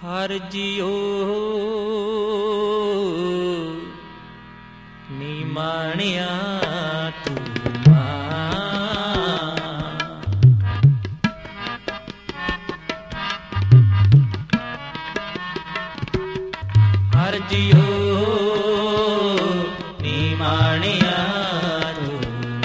हर जियो निमाणिया तू हर जियो निमाणिया तू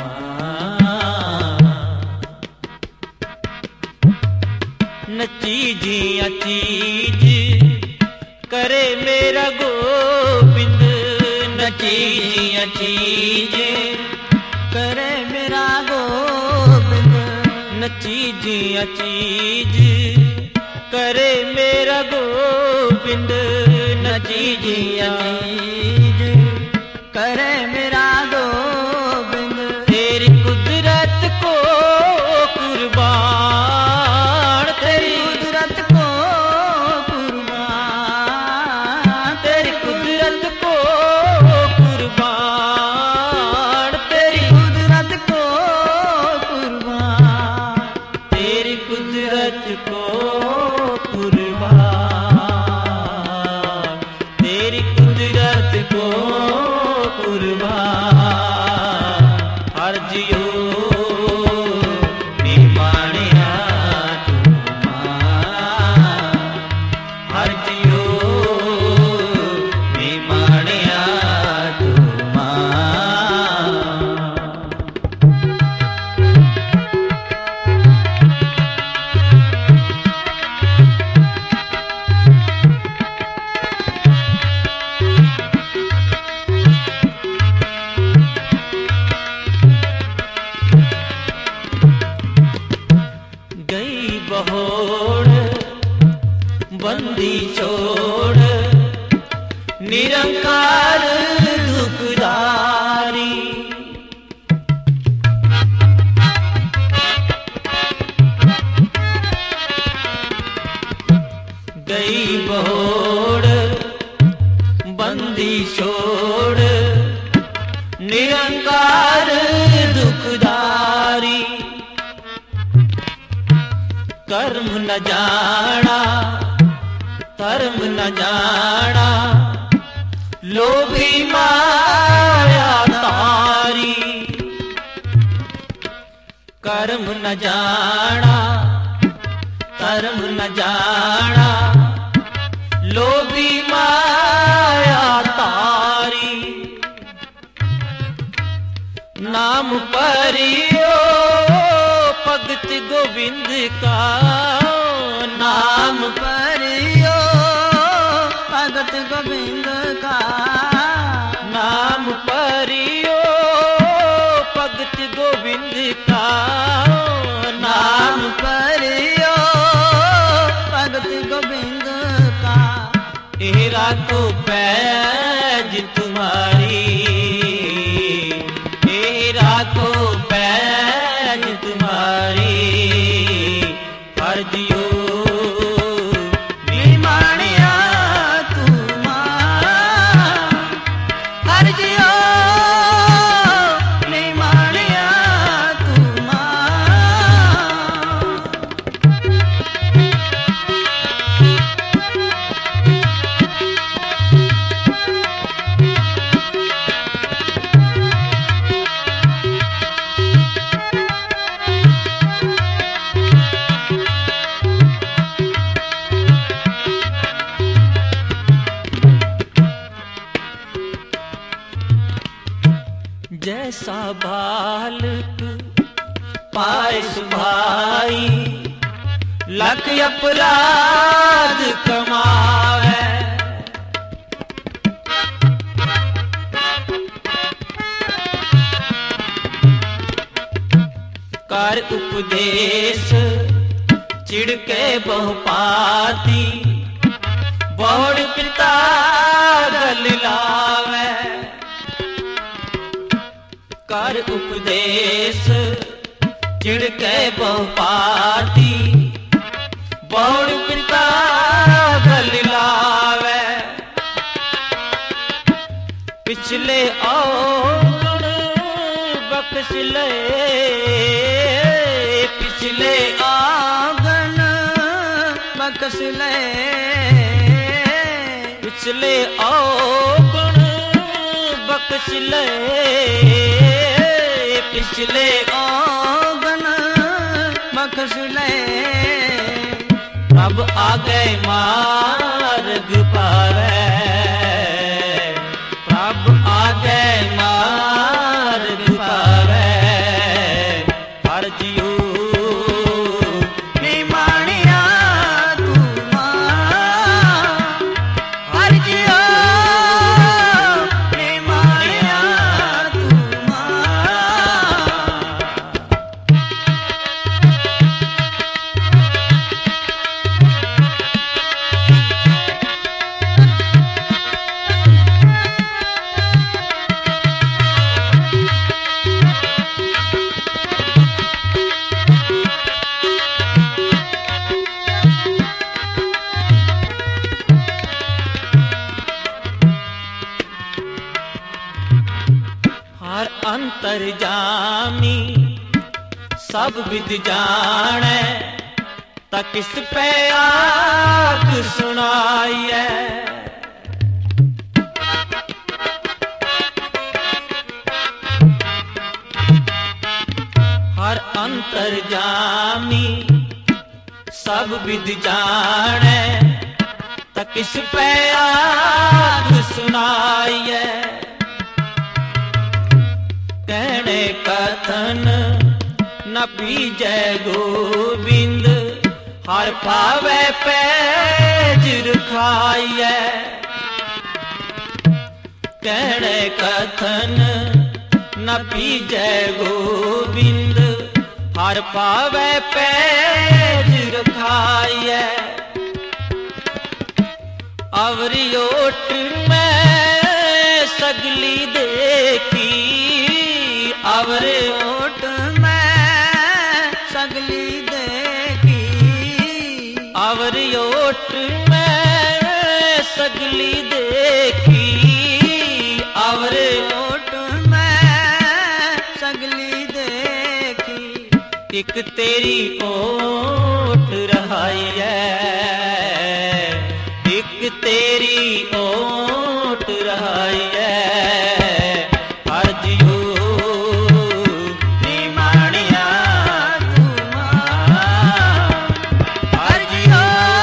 नची जिया चीज करे मेरा गोविंद नची जिया चीज करे मेरा गोविंद नची जिया चीज करे मेरा गोविंद नची जिया चीज करे मेरा गोविंद तेरी कुदरत को कुर्बान तेरी कुदरत को कुर्बान तेरी कुदरत को कुर्बान तेरी कुदरत को कुर्बान तेरी कुदरत को कुर्बान तेरी कुदरत को कुर्बान हर जियो निमाणिया तू हर जियो निमाणिया तू गई बहोड़ बंदी छोड़ निरंकार दुखदारी गई बहोड़ बंदी छोड़ निरंकार दुखदारी कर्म न जाना धर्म न जाना लोभी माया तारी कर्म न जाना धर्म न जाना लोभी माया तारी नाम परियो भगत गोविंद का नाम परियो भगत गोविंद का नाम परियो भगत गोविंद का नाम परियो भगत गोविंद का तेरा को पैज तुम्हारी तेरा को पैज तुम्हारी हर जियो निमाणिया तू हर जियो निमाणिया तू जैसा बालक पाए सुभाई लख अपराध कमावे कर उपदेश चिड़के बहुपाती बहुड़ पिता गल लावे कर उपदेश चिड़के बहुपाती बहुड़ पिता गल लावे पिछले औगुण बख्श ले पिछले आंगन बख्श ले पिछले औगुण बख्श ले, पिछले औगुण बख्श ले, प्रभ आगे मार्ग पावे, प्रभ आगे मार्ग पावे, हर जियो निमाणिया तू मां, हर जियो निमाणिया तू मां। हर अंतर्जामी सब विद जाने, ता किस पे आग सुनाइए। हर अंतर्जामी सब विद जाने, ता किस पे आग सुनाइए। कहने कथन न पीजै गोविंद, हर पावे पैज रखाइए। कहने कथन न पीजै गोविंद, हर पावे पैज रखाइए। अवरी ओट में सगली देखी, अवरे ओट में सगली देखी, अवरी ओट में सगली देखी, अवरे ओट में सगली देखी। एक तेरी ओट रहाई है, एक तेरी ओट रहाई है, हर जियो निमाणिया तू मां, हर जियो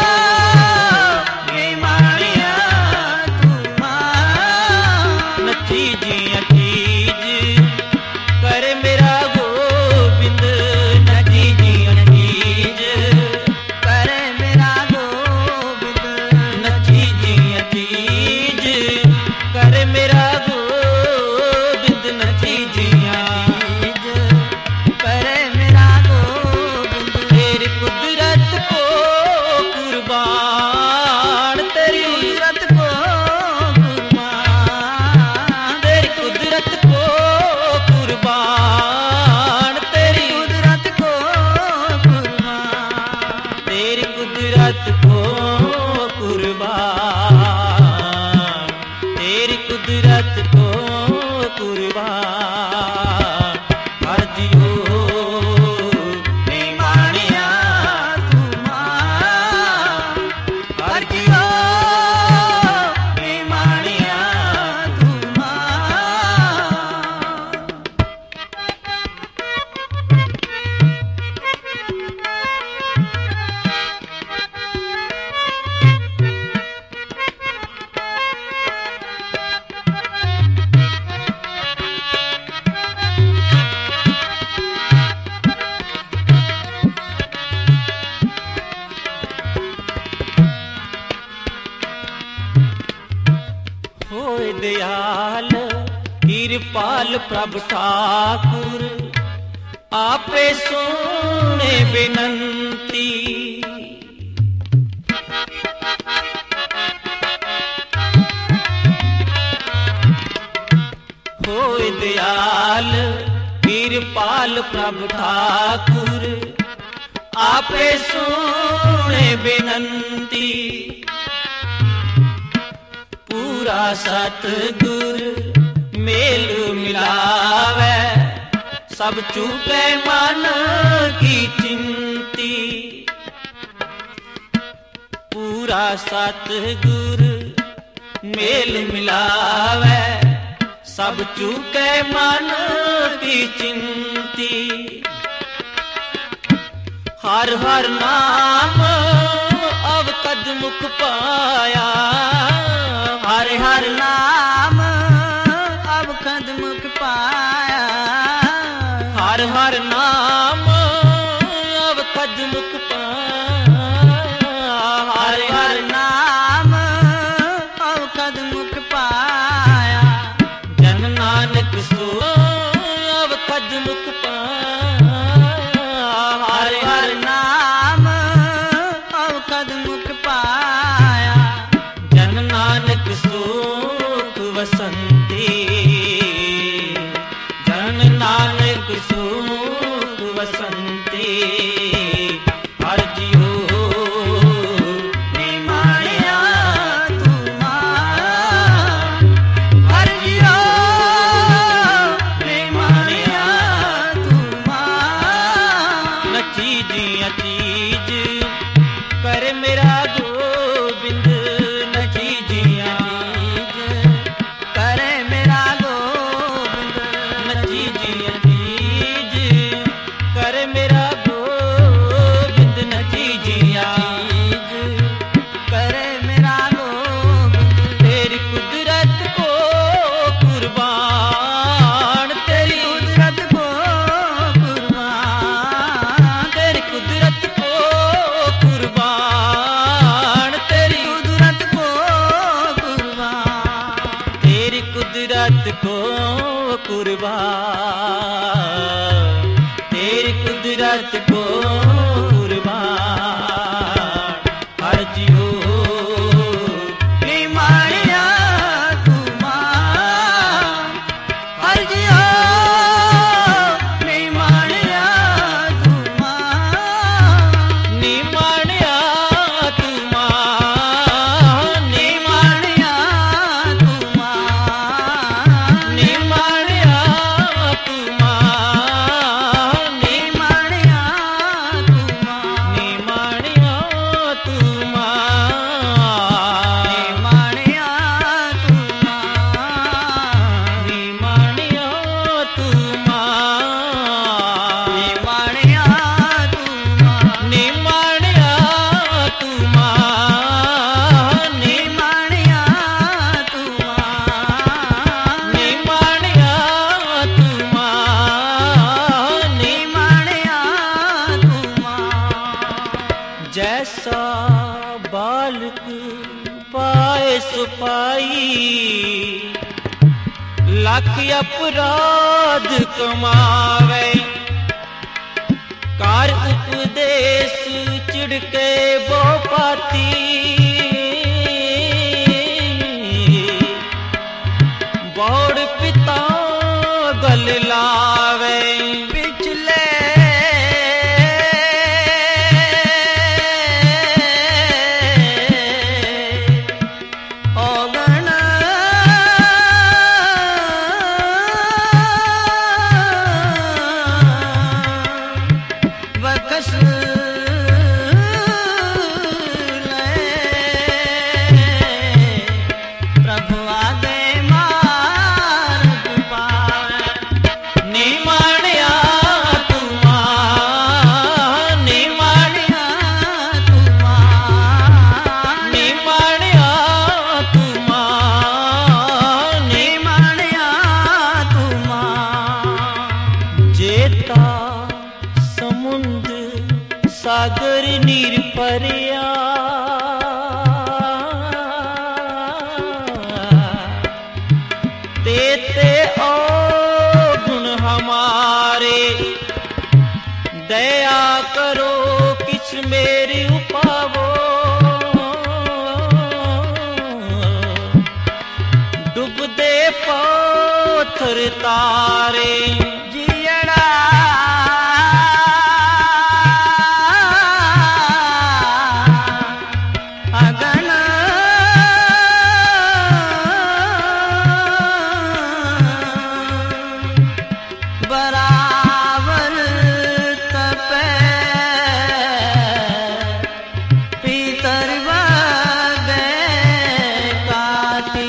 निमाणिया तू मां। नची जिया चीज कर मेरा गोविंद, नची जिया चीज कर मेरा गोविंद, नची जिया चीज कर मेरा गोविंद, नची जिया कर मेरा गोविंद। तेरी कुदरत को कुर्बान, तेरी कुदरत को कुर्बान, तेरी कुदरत को कुर्बान, तेरी कुदरत को कुर्बान, तेरी कुदरत को कुर्बान, तेरी कुदरत को कुर्बान, हर जियो निमाणिया तू मां, हर जियो निमाणिया तू मां। होए दयाल कृपाल प्रभ ठाकुर, आपे सुने बिनंती। होए दयाल कृपाल प्रभ ठाकुर, आपे सुने बिनंती। पूरा सतगुर मेल मिलावे, सब चूके मन की चिंती। पूरा सतगुर मेल मिलावे, सब चूके मन की चिंती। हर हर नाम अब कद मुख पाया, हर हर नाम अब कद मुख पाया, हर हर नाम अब कद मुख पाया, हर हर नाम अब कद मुख पाया। जन नानक सो अब कद मुख पाया, हर हर नाम अब कद मुख पाया। जन नानक सुख वसंती, जन नानक सुख वसंती। हर जियो निमाणिया तू मान, हर जियो निमाणिया तू मान। न चीजिया चीज कर मेरा गोबिंद, न चीजिया करे मेरा गोविंद, न चीजिया चीज कर मेरा गोबिंद, न चीजिया करे मेरा गोविंद। तेरी कुदरत को कुर्बान, तेरी कुदरत को कुर्बान, तेरी कुदरत को कुर्बान, तेरी कुदरत को कुर्बान, तेरी कुदरत को कुर्बान, तेरी कुदरत को कुर्बान। हर जियो निमाणिया तू मान, हर जियो निमाणिया तू मान। निमाणिया तू मान, निमाणिया तू मान, निमाणिया तू मान, निमाणिया तू मान, निमाणिया तू मान, निमाणिया तू मान, निमाणिया तू मान, निमाणिया तू मान, निमाणिया तू मान, निमाणिया तू मान, निमाणिया तू मान, निमाणिया तू मान। जैसा बालक पाए सुपाई, लाख अपराध कमावे। कार उपदेश चिड़के बो पाती, बौड़ पिता गल लावे। पिछले ओगण बकस ले प्रभु आगे मार्ग पावे। निमाणिया तू मान, निमाणिया तू मान, निमाणिया तू मान, निमाणिया तू मान। जेता समुंद सागर नीर परिया, तेते ओ गुण हमारे। दया करो किछ मेरी उपावो, डूबदे पत्थर तारे। जियड़ा अगन बराबर तपे पीतर बगे काती।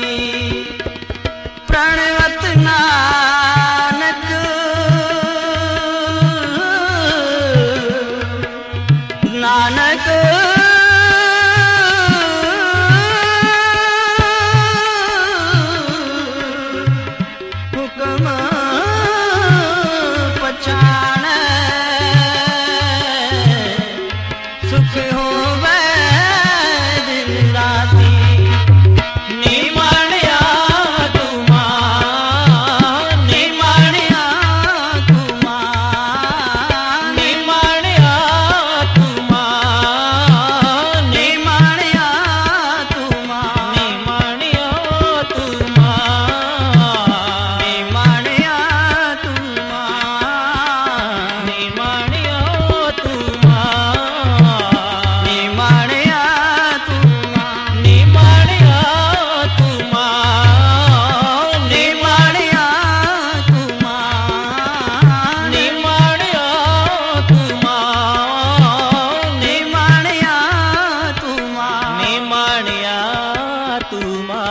जानिया तू मां।